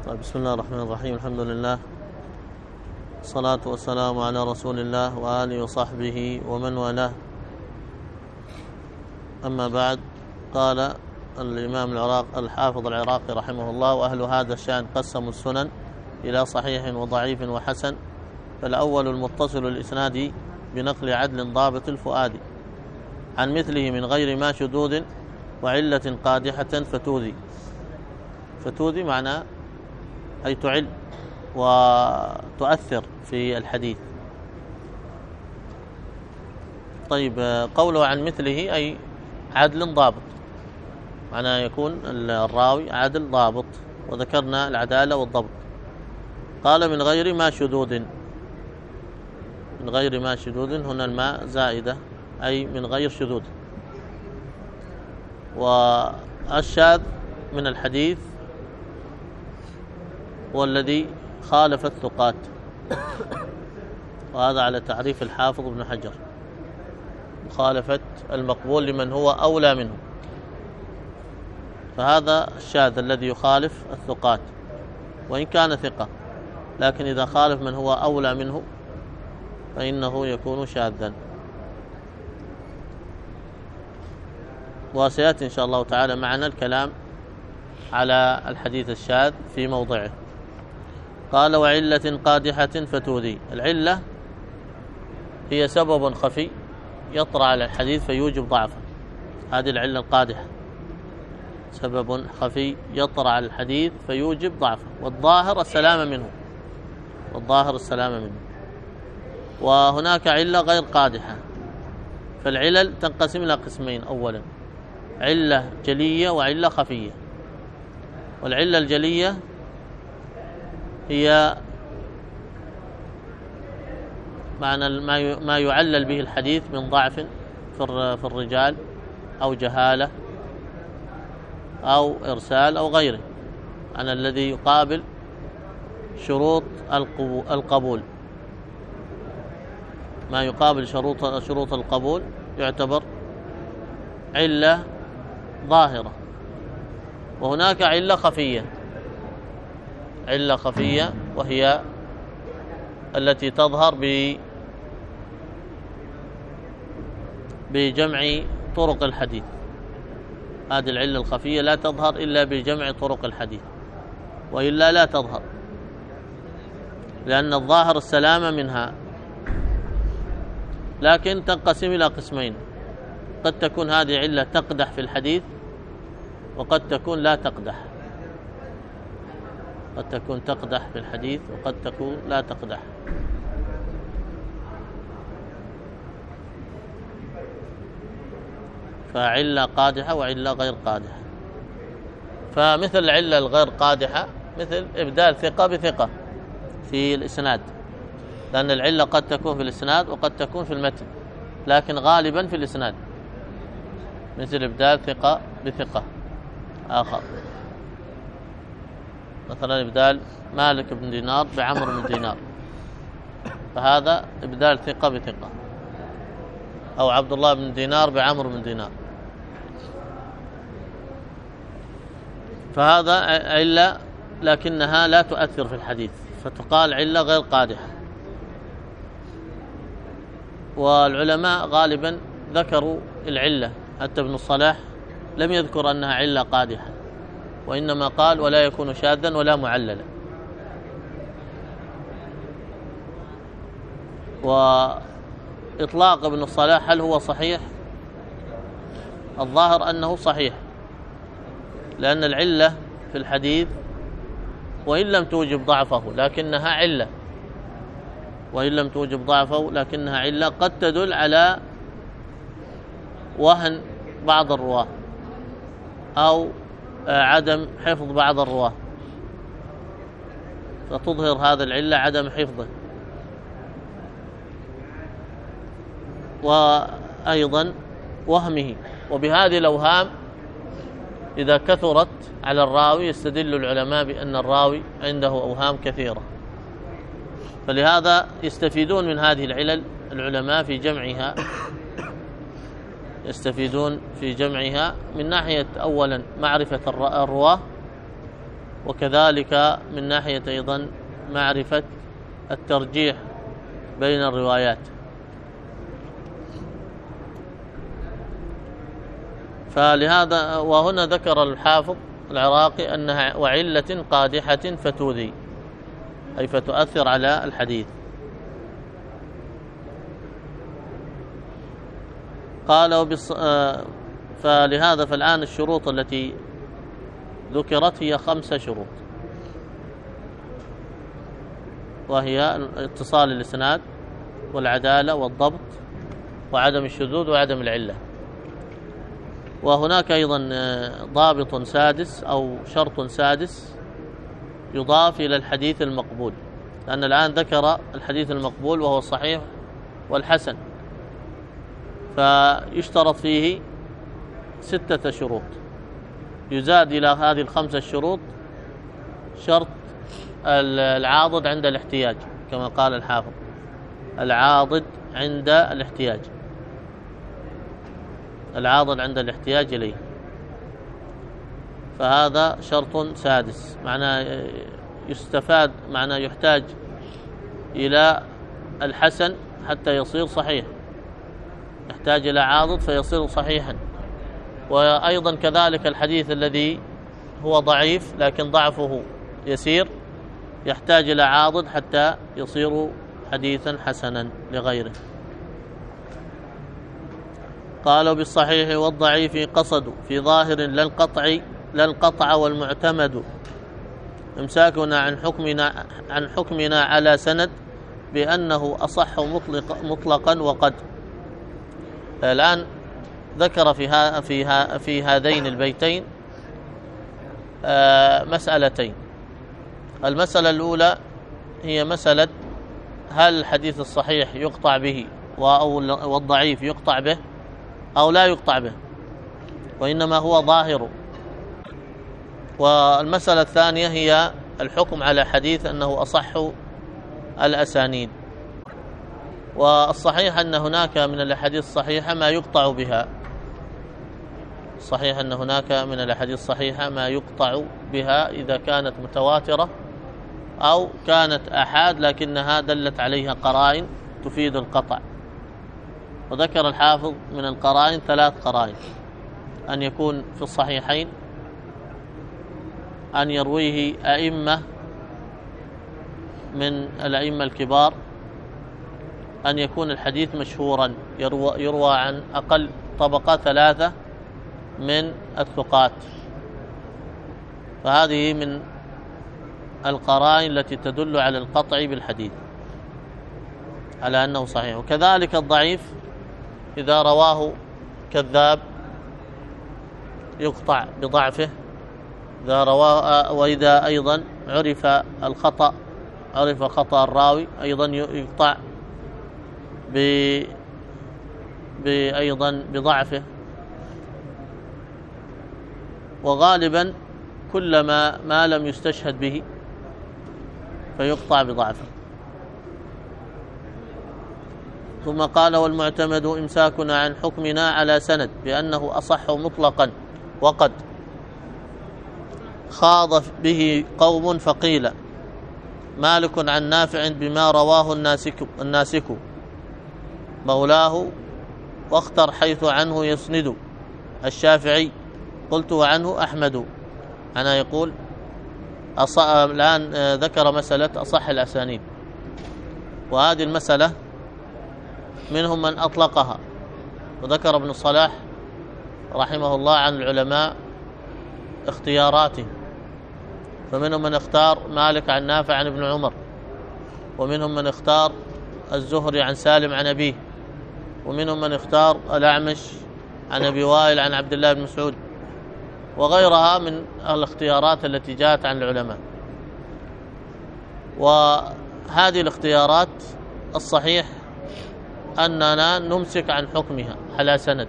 بسم الله الرحمن الرحيم. الحمد لله، الصلاة والسلام على رسول الله وآله وصحبه ومن والاه. أما بعد، قال الإمام الحافظ العراقي رحمه الله: وأهل هذا الشأن قسموا السنن إلى صحيح وضعيف وحسن. فالأول المتصل الإسناد بنقل عدل ضابط الفؤاد عن مثله من غير ما شذوذ وعلة قادحة فتوذي معناه أي تعل وتؤثر في الحديث. طيب، قوله عن مثله أي عدل ضابط، معناه يكون الراوي عدل ضابط، وذكرنا العدالة والضبط. قال من غير ما شذوذ، من غير ما شذوذ هنا الماء زائدة، أي من غير شذوذ. والشاذ من الحديث والذي خالف الثقات، وهذا على تعريف الحافظ ابن حجر: مخالفة المقبول لمن هو أولى منه. فهذا الشاذ الذي يخالف الثقات وإن كان ثقة، لكن إذا خالف من هو أولى منه فإنه يكون شاذا. وسيأتي إن شاء الله تعالى معنا الكلام على الحديث الشاذ في موضعه. قال: وعلة قادحة فتوذي. العلة هي سبب خفي يطرأ على الحديث فيوجب ضعفه، هذه العلة القادحة، سبب خفي يطرأ على الحديث فيوجب ضعفه، والظاهر السلامة منه. وهناك علة غير قادحة. فالعلل تنقسم إلى قسمين: أولا علة جلية وعلة خفية. والعلة الجلية هي معنى ما يعلل به الحديث من ضعف في الرجال أو جهالة أو إرسال أو غيره، عن الذي يقابل شروط القبول. ما يقابل شروط القبول يعتبر علة ظاهرة. وهناك علة خفية وهي التي تظهر بجمع طرق الحديث. هذه العلة الخفية لا تظهر إلا بجمع طرق الحديث، وإلا لا تظهر، لأن الظاهر السلامة منها. لكن تنقسم إلى قسمين: قد تكون هذه علة تقدح في الحديث، وقد تكون لا تقدح. قد تكون تقدح في الحديث وقد تكون لا تقدح. فعلة قادحة وعلة غير قادحة. فمثل العلة الغير قادحة مثل إبدال ثقة بثقة في الإسناد، لأن العلة قد تكون في الإسناد وقد تكون في المتن، لكن غالبا في الإسناد، مثل إبدال ثقة بثقة آخر، مثلا إبدال مالك بن دينار بعمر بن دينار، فهذا إبدال ثقة بثقة، أو عبد الله بن دينار بعمر بن دينار. فهذا علة لكنها لا تؤثر في الحديث، فتقال علة غير قادحة. والعلماء غالبا ذكروا العلة، حتى ابن الصلاح لم يذكر أنها علة قادحة، وإنما قال: ولا يكون شاذا ولا معللا. وإطلاق ابن الصلاح هل هو صحيح؟ الظاهر أنه صحيح، لأن العلة في الحديث وإن لم توجب ضعفه لكنها علة، قد تدل على وهن بعض الرواة أو عدم حفظ بعض الرواة، فتظهر هذا العلة عدم حفظه. وأيضا وهمه. وبهذه الأوهام إذا كثرت على الراوي يستدل العلماء بأن الراوي عنده أوهام كثيرة، فلهذا يستفيدون من هذه العلل العلماء في جمعها، من ناحية أولا معرفة الرواة، وكذلك من ناحية أيضا معرفة الترجيح بين الروايات. فلهذا وهنا ذكر الحافظ العراقي أنها وعلة قادحة فتؤذي، أي فتؤثر على الحديث. قال فلهذا فالآن الشروط التي ذكرت هي 5 شروط، وهي اتصال الإسناد والعدالة والضبط وعدم الشذوذ وعدم العلة. وهناك أيضا ضابط سادس أو شرط سادس يضاف إلى الحديث المقبول، لأن الآن ذكر الحديث المقبول وهو الصحيح والحسن، فيشترط فيه 6 شروط، يزاد إلى هذه ال5 الشروط شرط العاضد عند الاحتياج، كما قال الحافظ العاضد عند الاحتياج، العاضد عند الاحتياج إليه، فهذا شرط سادس. معناه يستفاد، معناه يحتاج إلى الحسن حتى يصير صحيح، يحتاج إلى عاضد فيصير صحيحا. وأيضا كذلك الحديث الذي هو ضعيف لكن ضعفه يسير يحتاج إلى عاضد حتى يصير حديثا حسنا لغيره. قالوا بالصحيح والضعيف قصدوا في ظاهر لا القطع والمعتمد امساكنا عن حكمنا على سند بأنه أصح مطلقا وقد. الآن ذكر في هذين البيتين مسألتين. المسألة الأولى هي مسألة هل الحديث الصحيح يقطع به والضعيف يقطع به أو لا يقطع به، وإنما هو ظاهر. والمسألة الثانية هي الحكم على حديث أنه أصح الأسانيد. والصحيح أن هناك من الأحاديث الصحيحة ما يقطع بها، صحيح أن هناك من الأحاديث الصحيحة ما يقطع بها إذا كانت متواترة أو كانت أحاد لكنها دلت عليها قرائن تفيد القطع. وذكر الحافظ من القرائن 3 قرائن: أن يكون في الصحيحين، أن يرويه أئمة من الأئمة الكبار، أن يكون الحديث مشهورا يروى عن أقل طبقة 3 من الثقات. فهذه من القرائن التي تدل على القطع بالحديث على أنه صحيح. وكذلك الضعيف إذا رواه كذاب يقطع بضعفه، إذا رواه، وإذا أيضا عرف الخطأ، عرف خطأ الراوي أيضا يقطع أيضا بضعفه. وغالبا كلما ما لم يستشهد به فيقطع بضعفه. ثم قال والمعتمد إمساكنا عن حكمنا على سند بأنه أصح مطلقا وقد خاض به قوم فقيل مالك عن نافع بما رواه الناسك مولاه واختر حيث عنه يسند الشافعي قلت وعنه أحمد. أنا يقول الآن ذكر مسألة أصح الأسانيد، وهذه المسألة منهم من أطلقها، وذكر ابن الصلاح رحمه الله عن العلماء اختياراته، فمنهم من اختار مالك عن نافع عن ابن عمر، ومنهم من اختار الزهري عن سالم عن أبيه، ومنهم من اختار الأعمش عن أبي وائل عن عبد الله بن مسعود، وغيرها من الاختيارات التي جاءت عن العلماء. وهذه الاختيارات الصحيح أننا نمسك عن حكمها على سند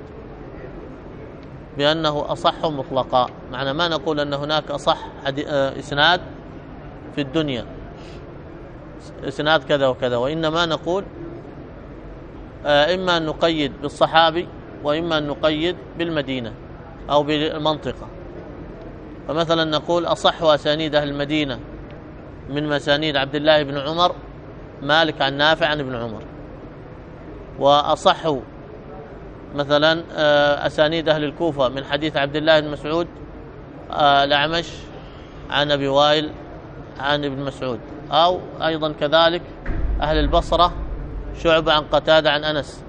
بأنه أصح مطلقا. معنى ما نقول أن هناك أصح إسناد في الدنيا، إسناد كذا وكذا، وإنما نقول إما أن نقيد بالصحابي وإما أن نقيد بالمدينة أو بالمنطقة. فمثلا نقول أصح أسانيد أهل المدينة من مسانيد عبد الله بن عمر مالك عن نافع عن ابن عمر، وأصح مثلا أسانيد أهل الكوفة من حديث عبد الله بن مسعود الأعمش عن أبي وائل عن ابن مسعود، أو أيضا كذلك أهل البصرة شعبة عن قتادة عن أنس،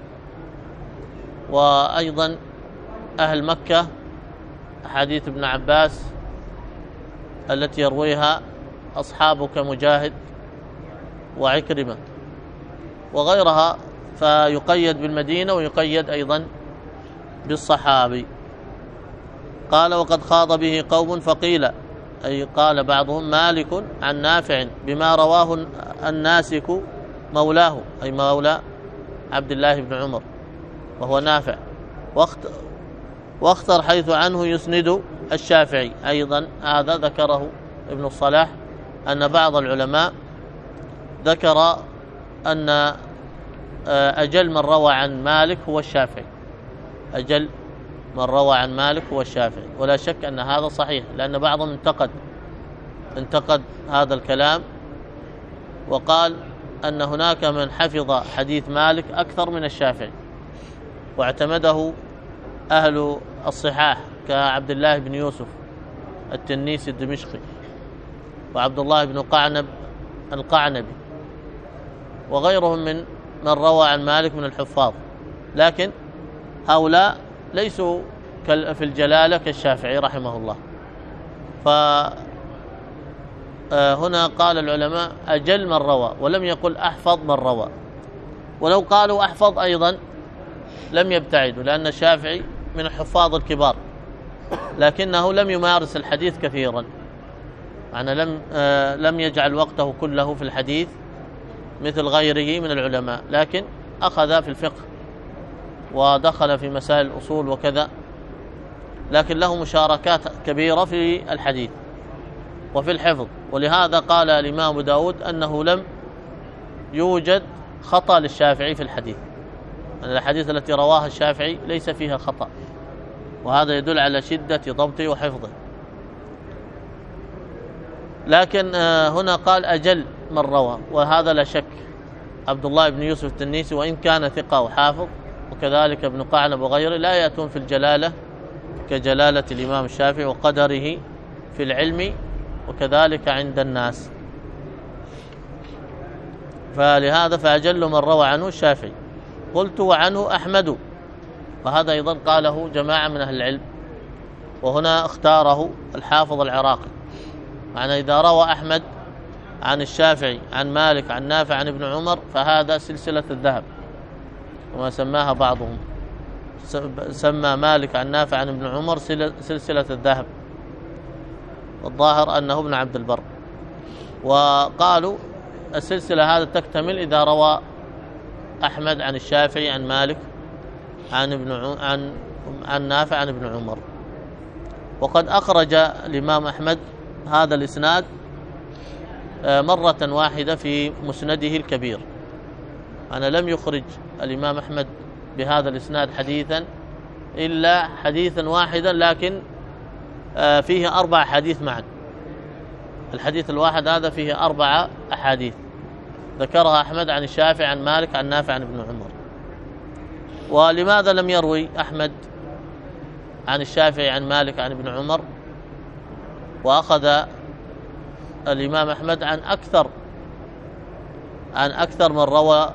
وأيضا أهل مكة حديث ابن عباس التي يرويها أصحابك مجاهد وعكرمة وغيرها، فيقيد بالمدينة ويقيد أيضا بالصحابي. قال وقد خاض به قوم فقيل، أي قال بعضهم مالك عن نافع بما رواه الناسك مولاه، أي مولى عبد الله بن عمر وهو نافع، واختر حيث عنه يسند الشافعي. أيضا هذا ذكره ابن الصلاح أن بعض العلماء ذكر أن أجل من روى عن مالك هو الشافعي، أجل من روى عن مالك هو الشافعي، ولا شك أن هذا صحيح، لأن بعضهم انتقد هذا الكلام وقال أن هناك من حفظ حديث مالك أكثر من الشافعي، واعتمده أهل الصحاح كعبد الله بن يوسف التنيسي الدمشقي وعبد الله بن قعنب القعنبي وغيرهم من روى عن مالك من الحفاظ، لكن هؤلاء ليسوا في الجلالة كالشافعي رحمه الله. فهنا قال العلماء أجل من روى، ولم يقل أحفظ من روى، ولو قالوا أحفظ أيضا لم يبتعدوا، لأن الشافعي من الحفاظ الكبار لكنه لم يمارس الحديث كثيرا، معنى لم يجعل وقته كله في الحديث مثل غيره من العلماء، لكن أخذ في الفقه ودخل في مسائل الأصول وكذا، لكن له مشاركات كبيرة في الحديث وفي الحفظ. ولهذا قال الإمام أبو داود أنه لم يوجد خطأ للشافعي في الحديث، أن الحديث التي رواها الشافعي ليس فيها خطأ، وهذا يدل على شدة ضبطه وحفظه. لكن هنا قال أجل من روى، وهذا لا شك عبد الله بن يوسف التنيسي وإن كان ثقة وحافظ، وكذلك ابن قعنب وغيره، لا يأتون في الجلالة كجلالة الإمام الشافعي وقدره في العلم وكذلك عند الناس. فلهذا فأجل من روى عنه الشافعي. قلت وعنه أحمد، وهذا أيضا قاله جماعة من أهل العلم، وهنا اختاره الحافظ العراقي، معنى إذا روى أحمد عن الشافعي عن مالك عن نافع عن ابن عمر فهذا سلسلة الذهب، وما سماها بعضهم سمى مالك عن نافع عن ابن عمر سلسلة الذهب، والظاهر أنه ابن عبد البر. وقالوا السلسلة هذا تكتمل إذا روى أحمد عن الشافعي عن مالك عن نافع عن ابن عمر. وقد أخرج الإمام أحمد هذا الإسناد مرة واحدة في مسنده الكبير، أنا لم يخرج الإمام أحمد بهذا الإسناد حديثا إلا حديثا واحدا، لكن فيه 4 حديث معا. الحديث الواحد هذا فيه 4 أحاديث ذكرها أحمد عن الشافعي عن مالك عن نافع عن ابن عمر. ولماذا لم يروي أحمد عن الشافعي عن مالك عن ابن عمر وأخذ الإمام أحمد عن أكثر من روى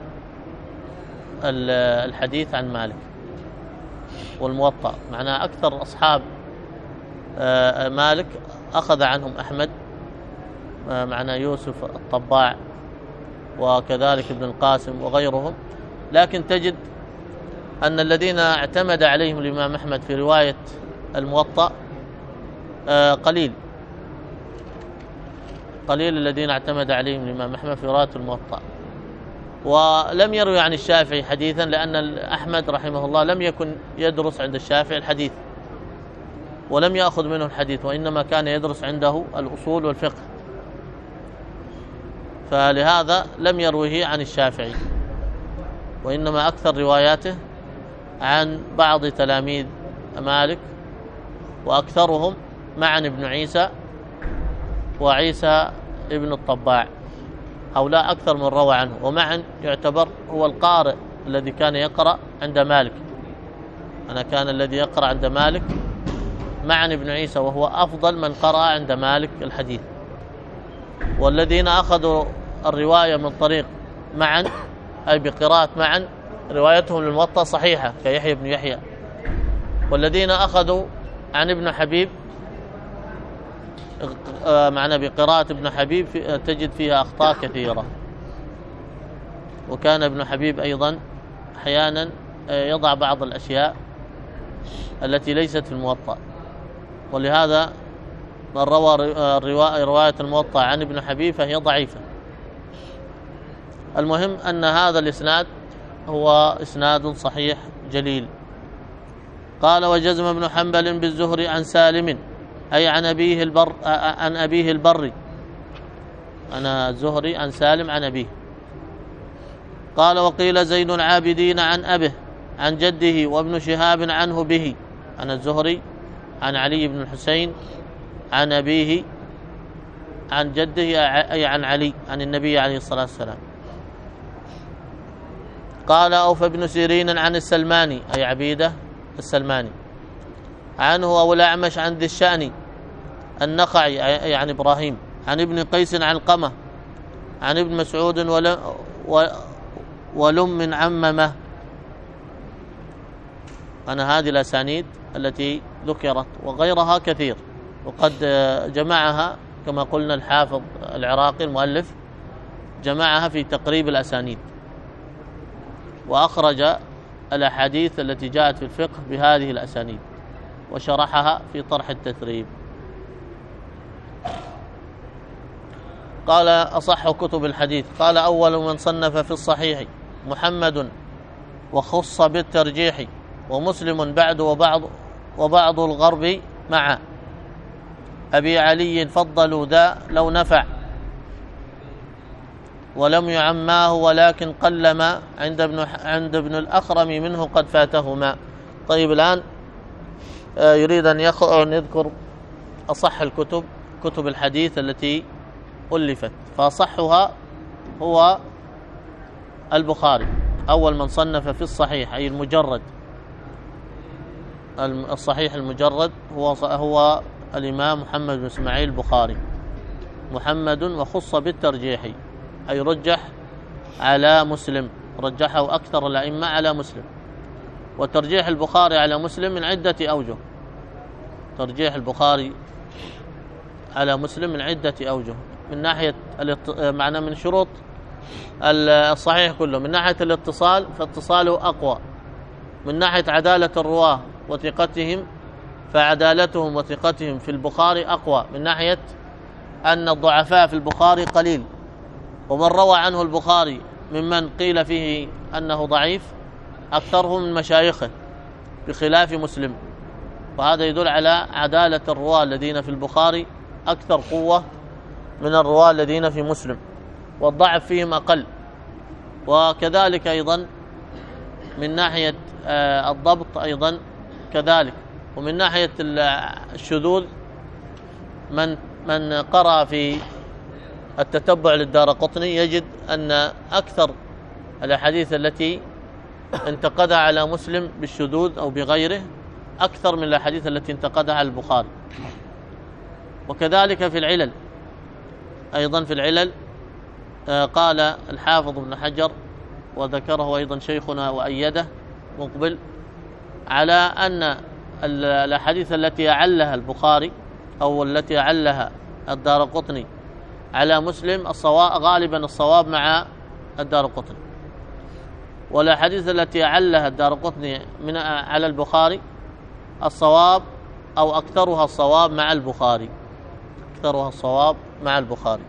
الحديث عن مالك والموطأ، معناه أكثر أصحاب مالك أخذ عنهم أحمد، معناه يوسف الطباع وكذلك ابن القاسم وغيرهم، لكن تجد أن الذين اعتمد عليهم الإمام أحمد في رواية الموطأ قليل الذين اعتمد عليهم الإمام أحمد في رواية الموطأ. ولم يروي عن الشافعي حديثا، لأن أحمد رحمه الله لم يكن يدرس عند الشافعي الحديث ولم يأخذ منه الحديث، وإنما كان يدرس عنده الأصول والفقه، فلهذا لم يرويه عن الشافعي، وإنما أكثر رواياته عن بعض تلاميذ مالك، وأكثرهم معن بن عيسى وعيسى ابن الطباع، هؤلاء أكثر من روى عنه. ومعن يعتبر هو القارئ الذي كان يقرأ عند مالك، كان الذي يقرأ عند مالك معن بن عيسى، وهو أفضل من قرأ عند مالك الحديث. والذين أخذوا الرواية من طريق معن أي بقراءة معن روايتهم للموطأ صحيحة كيحيى بن يحيى. والذين أخذوا عن ابن حبيب معنى بقراءة ابن حبيب تجد فيها أخطاء كثيرة. وكان ابن حبيب أيضا أحيانا يضع بعض الأشياء التي ليست في الموطأ، ولهذا من روى رواية الموطأ عن ابن حبيب فهي ضعيفة. المهم أن هذا الإسناد هو إسناد صحيح جليل. قال: وجزم ابن حنبل بالزهري عن سالم أي عن أبيه البر، أنا الزهري عن سالم عن أبيه. قال: وقيل زين العابدين عن أبيه عن جده، وابن شهاب عنه به، عن الزهري عن علي بن الحسين عن أبيه عن جده أي عن علي عن النبي عليه الصلاة والسلام. قال: أوفى ابن سيرين عن السلماني أي عبيدة السلماني عنه، أو الأعمش عن ذي الشأن النخعي أي عن إبراهيم عن ابن قيس عن قمة عن ابن مسعود ولم عممه. هذه الأسانيد التي ذكرت وغيرها كثير، وقد جمعها كما قلنا الحافظ العراقي المؤلف جمعها في تقريب الأسانيد، وأخرج الأحاديث التي جاءت في الفقه بهذه الأسانيد وشرحها في طرح التثريب. قال: أصح كتب الحديث. قال: أول من صنف في الصحيح محمد وخص بالترجيح، ومسلم بعد وبعض الغرب مع أبي علي فضلوا ذا لو نفع، ولم يعماه ولكن قلما عند ابن الأخرم منه قد فاتهما. طيب، الآن يريد أن يذكر أصح الكتب، كتب الحديث التي ألفت، فأصحها هو البخاري. أول من صنف في الصحيح أي المجرد، الصحيح المجرد هو الإمام محمد بن إسماعيل البخاري. محمد وخص بالترجيح أي رجح على مسلم، رجحه أكثر الأئمة على مسلم. وترجيح البخاري على مسلم من عدة أوجه، ترجيح البخاري على مسلم من عدة أوجه، من ناحية معنى من شروط الصحيح كله، من ناحية الاتصال فاتصاله أقوى، من ناحية عدالة الرواه وثقتهم فعدالتهم وثقتهم في البخاري أقوى، من ناحية أن الضعفاء في البخاري قليل، ومن روى عنه البخاري ممن قيل فيه أنه ضعيف أكثرهم من مشايخه بخلاف مسلم. وهذا يدل على عدالة الرواة الذين في البخاري أكثر قوة من الرواة الذين في مسلم، والضعف فيهم أقل. وكذلك أيضا من ناحية الضبط أيضا كذلك. ومن ناحية الشذوذ من قرأ في التتبع للدارقطني يجد أن أكثر الأحاديث التي انتقدها على مسلم بالشذوذ أو بغيره أكثر من الأحاديث التي انتقدها على البخاري. وكذلك في العلل أيضا، في العلل قال الحافظ ابن حجر وذكره أيضا شيخنا وأيده مقبل على أن الأحاديث التي أعلها البخاري أو التي أعلها الدارقطني على مسلم غالبا الصواب مع الدارقطني، والأحاديث التي أعلها الدارقطني على البخاري الصواب أو أكثرها الصواب مع البخاري، أكثرها الصواب مع البخاري.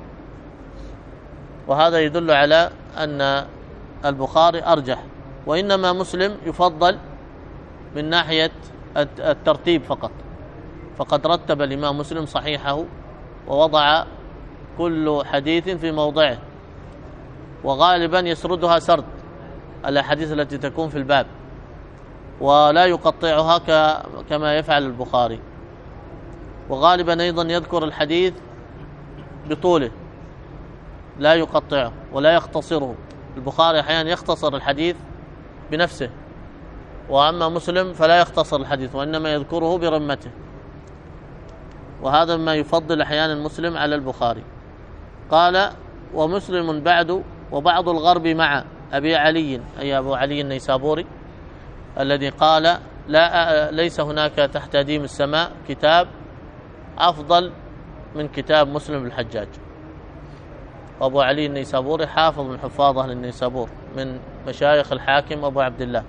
وهذا يدل على أن البخاري أرجح، وإنما مسلم يفضل من ناحية الترتيب فقط، فقد رتب الإمام مسلم صحيحه ووضع كل حديث في موضعه، وغالبا يسردها سرد الأحاديث التي تكون في الباب، ولا يقطعها كما يفعل البخاري. وغالبا أيضا يذكر الحديث بطوله لا يقطعه ولا يختصره. البخاري أحيانا يختصر الحديث بنفسه، وأما مسلم فلا يختصر الحديث وإنما يذكره برمته، وهذا ما يفضل أحيانا مسلم على البخاري. قال ومسلم بعد وبعض الغرب مع أبي علي، أي أبو علي النيسابوري الذي قال ليس هناك تحت أديم السماء كتاب أفضل من كتاب مسلم الحجاج. وأبو علي النيسابوري حافظ من حفاظ أهل النيسابور من مشايخ الحاكم أبو عبد الله.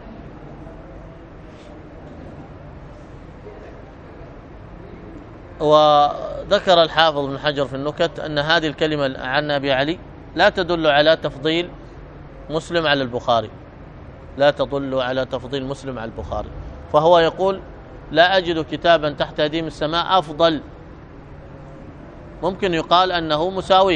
وذكر الحافظ بن حجر في النكت أن هذه الكلمة عن أبي علي لا تدل على تفضيل مسلم على البخاري، لا تدل على تفضيل مسلم على البخاري، فهو يقول لا أجد كتابا تحت أديم السماء أفضل. ممكن يقال أنه مساويه،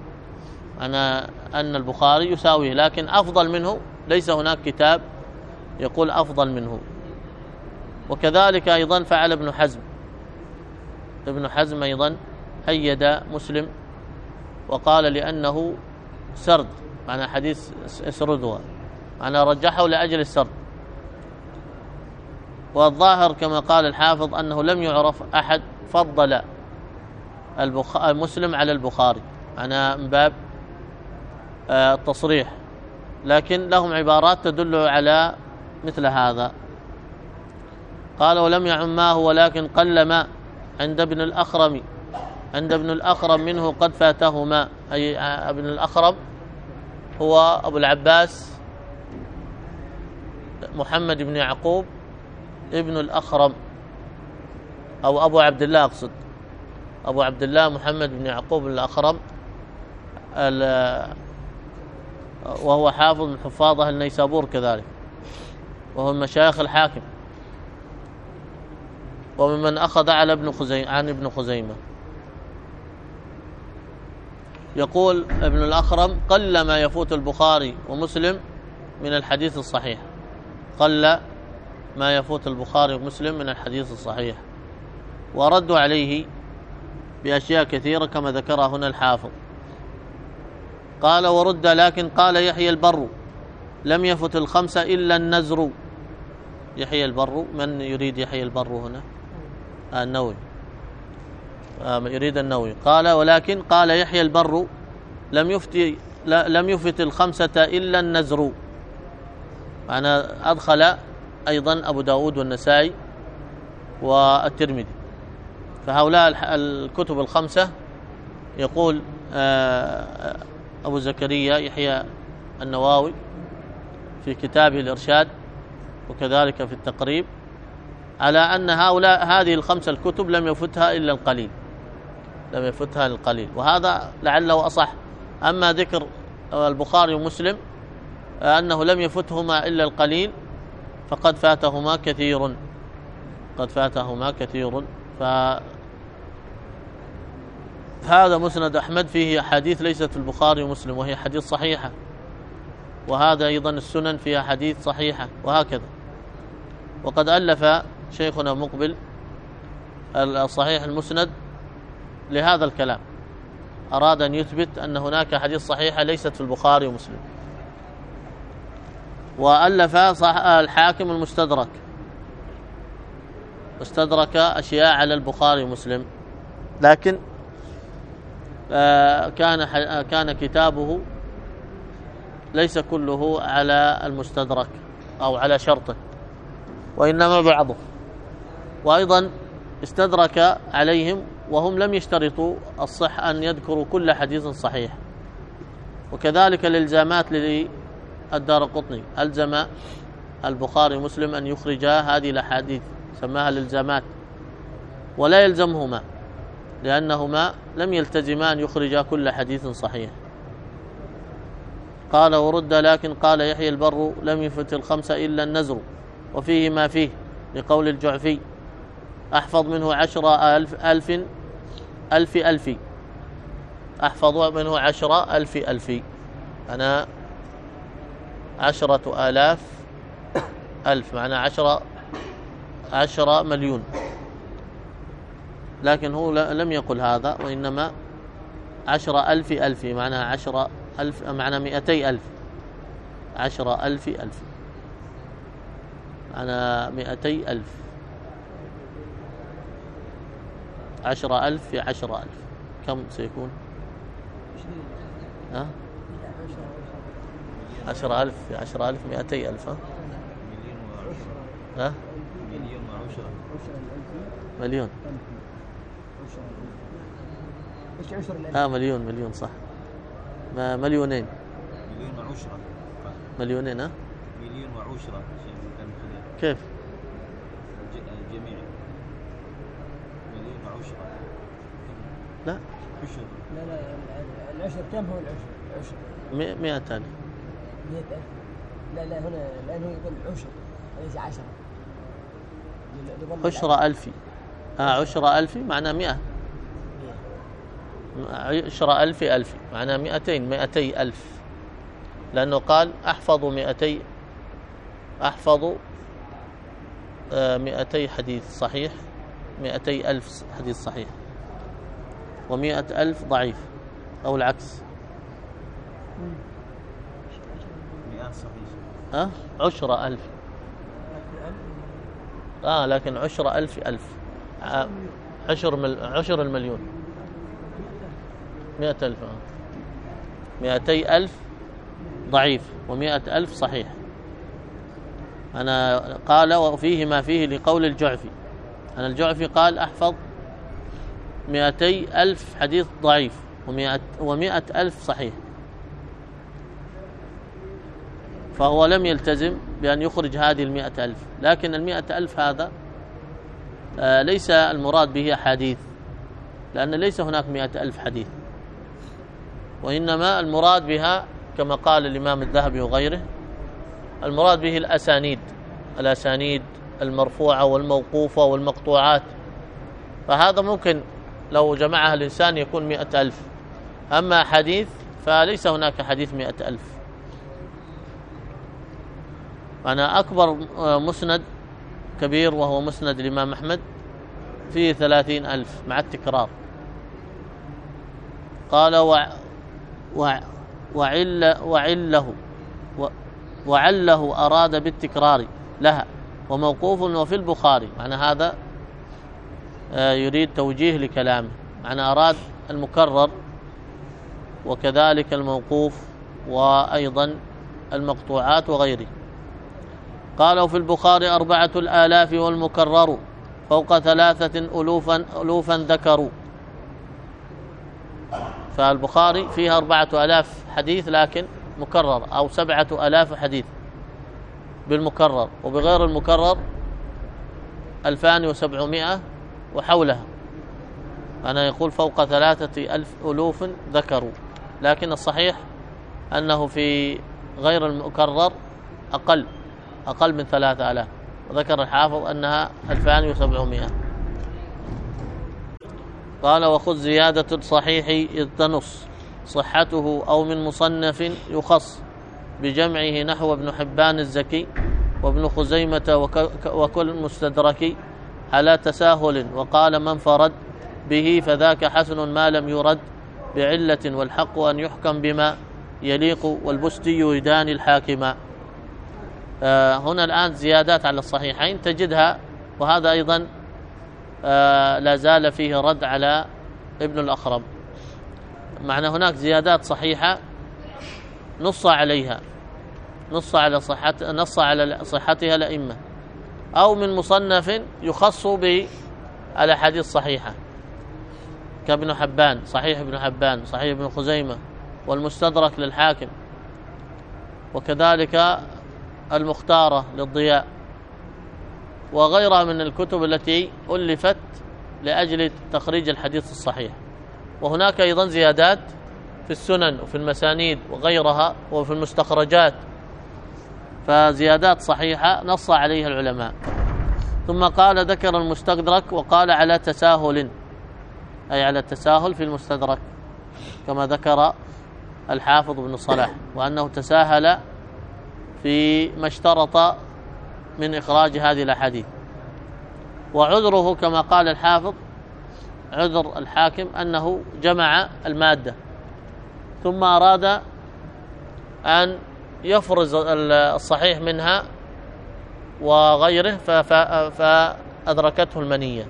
أن البخاري يساويه، لكن أفضل منه ليس هناك كتاب يقول أفضل منه. وكذلك أيضا فعل ابن حزم. ابن حزم أيضا أيد مسلم وقال لأنه سرد، معنى حديث اسردها، معنى رجحه لأجل السرد. والظاهر كما قال الحافظ أنه لم يعرف أحد فضل مسلم على البخاري، معنى من باب التصريح، لكن لهم عبارات تدل على مثل هذا. قال ولم يعماه ولكن قل ما عند ابن الأخرم، عند ابن الأخرم منه قد فاتهما، أي ابن الأخرم هو أبو العباس محمد بن يعقوب ابن الأخرم، أو أبو عبد الله أقصد، أبو عبد الله محمد بن يعقوب الأخرم، وهو حافظ من حفاظ أهل النيسابور كذلك، وهو من مشايخ الحاكم، وممن أخذ على عن ابن خزيمة. يقول ابن الأخرم قل ما يفوت البخاري ومسلم من الحديث الصحيح، قل ما يفوت البخاري ومسلم من الحديث الصحيح. وردوا عليه بأشياء كثيرة كما ذكرها هنا الحافظ. قال ورد لكن قال يحيى البر لم يفت الخمسة إلا النزر. يحيى البر، من يريد يحيى البر هنا؟ النووي، يريد النووي. قال ولكن قال يحيى البر لم يفت الخمسة إلا النزر، أنا أدخل أيضا أبو داود والنسائي والترمذي، فهؤلاء الكتب الخمسة يقول أبو زكريا يحيى النووي في كتابه الإرشاد وكذلك في التقريب على أن هذه الخمسة الكتب لم يفتها إلا القليل، لم يفتها القليل، وهذا لعله أصح. أما ذكر البخاري ومسلم أنه لم يفتهما إلا القليل فقد فاتهما كثير، قد فاتهما كثير. فهذا مسند أحمد فيه أحاديث ليست في البخاري ومسلم وهي حديث صحيحة، وهذا أيضا السنن فيها حديث صحيحة، وهكذا. وقد ألف شيخنا مقبل الصحيح المسند لهذا الكلام، أراد أن يثبت أن هناك حديث صحيحة ليست في البخاري ومسلم. وألف الحاكم المستدرك، استدرك أشياء على البخاري ومسلم، لكن كان كتابه ليس كله على المستدرك أو على شرطه، وإنما بعضه. وأيضا استدرك عليهم وهم لم يشترطوا الصح أن يذكروا كل حديث صحيح. وكذلك الإلزامات للدارقطني، ألزم البخاري ومسلم أن يخرجا هذه الأحاديث، سماها الإلزامات، ولا يلزمهما لأنهما لم يلتزما أن يخرجا كل حديث صحيح. قال ورد لكن قال يحيى البر لم يفت الخمسة إلا النزر، وفيه ما فيه لقول الجعفي أحفظ منه 10,000 أحفظ منه 10,000 أنا 10,000 معنى 10 مليون. لكن هو لم يقل هذا، وإنما 10,000 ألف، معناها 10,000 معنى 200,000، 10,000 ألف معنى 200,000، 10,000 في 10,000 كم سيكون؟ 10,000 في 10,000 200,000. مليون. مليون صح. مليونين. مليونين. مليون وعشرة. كيف؟ جميع مليون وعشرة. لا عشر. لا العشر كم هو العشر؟ 100,000. 100,000. لا هنا الآن هو يقول عشر وليس 10. عشرة ألف. عشرة ألف معناه 100. 10,000 ألف معناه 200 ألف، لأنه قال أحفظ 200 حديث صحيح، 200,000 حديث صحيح، و100,000 ضعيف، أو العكس. 100 صحيح. 10,000. لكن 10,000 ألف، عشر المليون، 100,000. 200,000 ضعيف و100,000 صحيح. أنا قال وفيه ما فيه لقول الجعفي. أنا الجعفي قال أحفظ 200,000 حديث ضعيف و100,000 صحيح، فهو لم يلتزم بأن يخرج هذه 100,000. لكن 100,000 هذا ليس المراد به حديث، لأن ليس هناك 100,000 حديث، وإنما المراد بها كما قال الإمام الذهبي وغيره، المراد به الأسانيد المرفوعة والموقوفة والمقطوعات. فهذا ممكن لو جمعها الإنسان يكون 100,000. أما حديث فليس هناك حديث 100,000. أنا أكبر مسند كبير وهو مسند الإمام أحمد فيه 30,000 مع التكرار. قال وعله أراد بالتكرار لها، وموقوف وفي البخاري. معنى هذا يريد توجيه لكلامه، معنى أراد المكرر وكذلك الموقوف وأيضا المقطوعات وغيره. قالوا في البخاري 4,000 والمكرر فوق 3 ألوفا ذكروا. فالبخاري فيها 4,000 حديث لكن مكرر، أو 7,000 حديث بالمكرر، وبغير المكرر 2,700 وحولها. أنا يقول فوق 3,000 ألوف ذكروا، لكن الصحيح أنه في غير المكرر أقل من 3,000، وذكر الحافظ أنها 2,700. قال وخذ زيادة الصحيح إذ تنص صحته أو من مصنف يخص بجمعه، نحو ابن حبان الزكي وابن خزيمة وكل مستدرك على تساهل، وقال من فرد به فذاك حسن ما لم يرد بعلة، والحق أن يحكم بما يليق والبستي يريدان الحاكم. هنا الآن زيادات على الصحيحين تجدها، وهذا أيضا لا زال فيه رد على ابن الأخرم. معنى هناك زيادات صحيحة نص على صحتها الأئمة، أو من مصنف يخص بالأحاديث الصحيحة كابن حبان، صحيح ابن حبان، صحيح ابن خزيمة، والمستدرك للحاكم، وكذلك المختارة للضياء، وغيرها من الكتب التي ألفت لأجل تخريج الحديث الصحيح. وهناك أيضا زيادات في السنن وفي المسانيد وغيرها وفي المستخرجات، فزيادات صحيحة نص عليها العلماء. ثم قال ذكر المستدرك وقال على تساهل، أي على التساهل في المستدرك، كما ذكر الحافظ بن صلاح، وأنه تساهل في ما اشترط من إخراج هذه الأحاديث. وعذره كما قال الحافظ عذر الحاكم أنه جمع المادة ثم أراد أن يفرز الصحيح منها وغيره فأدركته المنية،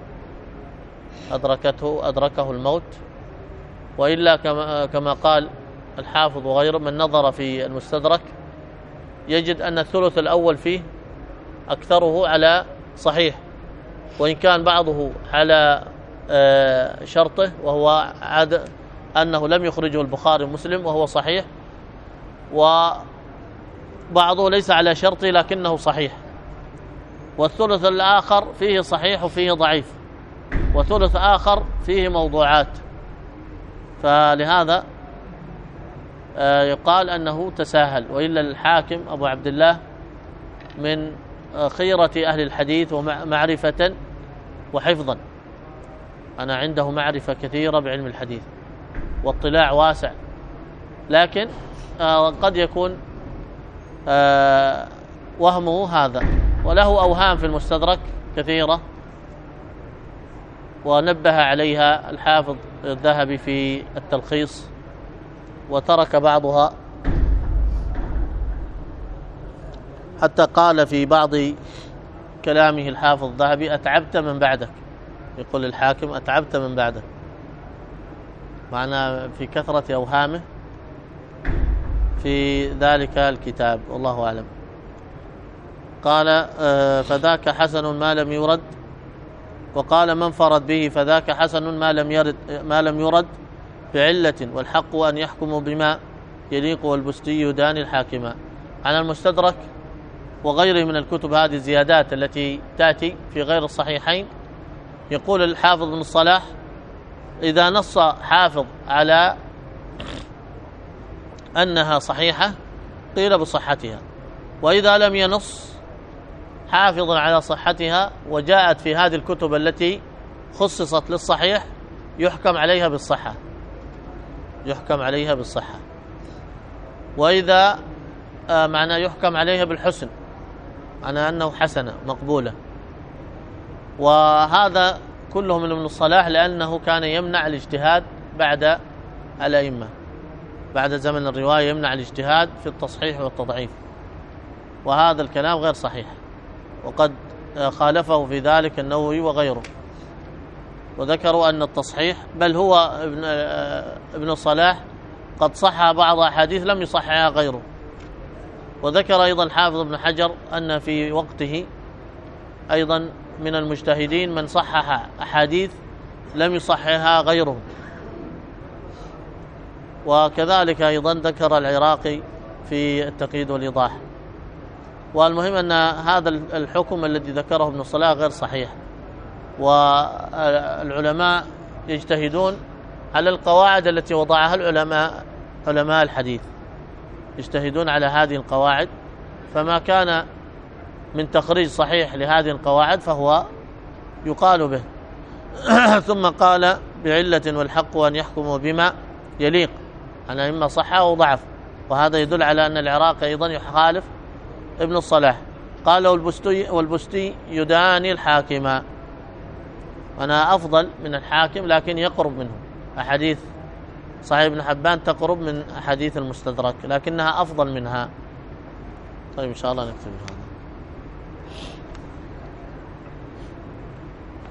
أدركه الموت. وإلا كما قال الحافظ وغيره من نظر في المستدرك يجد أن الثلث الأول فيه أكثره على صحيح، وإن كان بعضه على شرطه وهو أنه لم يخرجه البخاري ومسلم وهو صحيح، وبعضه ليس على شرطه لكنه صحيح، والثلث الآخر فيه صحيح وفيه ضعيف، وثلث آخر فيه موضوعات. فلهذا يقال أنه تساهل. وإلا الحاكم أبو عبد الله من خيرة أهل الحديث ومعرفة وحفظا، أنا عنده معرفة كثيرة بعلم الحديث واطلاع واسع، لكن قد يكون وهمه هذا، وله أوهام في المستدرك كثيرة ونبه عليها الحافظ الذهبي في التلخيص وترك بعضها، حتى قال في بعض كلامه الحافظ الذهبي أتعبت من بعدك، يقول الحاكم أتعبت من بعدك، معناه في كثرة أوهامه في ذلك الكتاب، والله أعلم. قال فذاك حسن ما لم يرد، وقال من فرد به فذاك حسن ما لم يرد بعلة، والحق أن يحكموا بما يليق والبستي يداني الحاكمة. عن المستدرك وغيره من الكتب هذه الزيادات التي تأتي في غير الصحيحين، يقول الحافظ بن الصلاح إذا نص حافظ على أنها صحيحة قيل بصحتها، وإذا لم ينص حافظ على صحتها وجاءت في هذه الكتب التي خصصت للصحيح يحكم عليها بالصحة، يحكم عليها بالصحة. وإذا معناه يحكم عليها بالحسن، معناه أنه حسنة مقبولة. وهذا كله من ابن الصلاح لأنه كان يمنع الاجتهاد بعد الأئمة، بعد زمن الرواية يمنع الاجتهاد في التصحيح والتضعيف، وهذا الكلام غير صحيح، وقد خالفه في ذلك النووي وغيره، وذكروا أن التصحيح بل هو ابن الصلاح قد صحح بعض أحاديث لم يصححها غيره. وذكر أيضا حافظ ابن حجر أن في وقته أيضا من المجتهدين من صحح أحاديث لم يصححها غيره، وكذلك أيضا ذكر العراقي في التقييد والإيضاح. والمهم أن هذا الحكم الذي ذكره ابن الصلاح غير صحيح، والعلماء يجتهدون على القواعد التي وضعها علماء الحديث، يجتهدون على هذه القواعد، فما كان من تخريج صحيح لهذه القواعد فهو يقال به. ثم قال بعلة والحق أن يحكموا بما يليق، أنا إما صح أو ضعف، وهذا يدل على أن العراق أيضا يخالف ابن الصلاح. قال والبستي يداني الحاكم، أنا أفضل من الحاكم لكن يقرب منه، أحاديث صحيح ابن حبان تقرب من أحاديث المستدرك لكنها أفضل منها. طيب إن شاء الله نكتب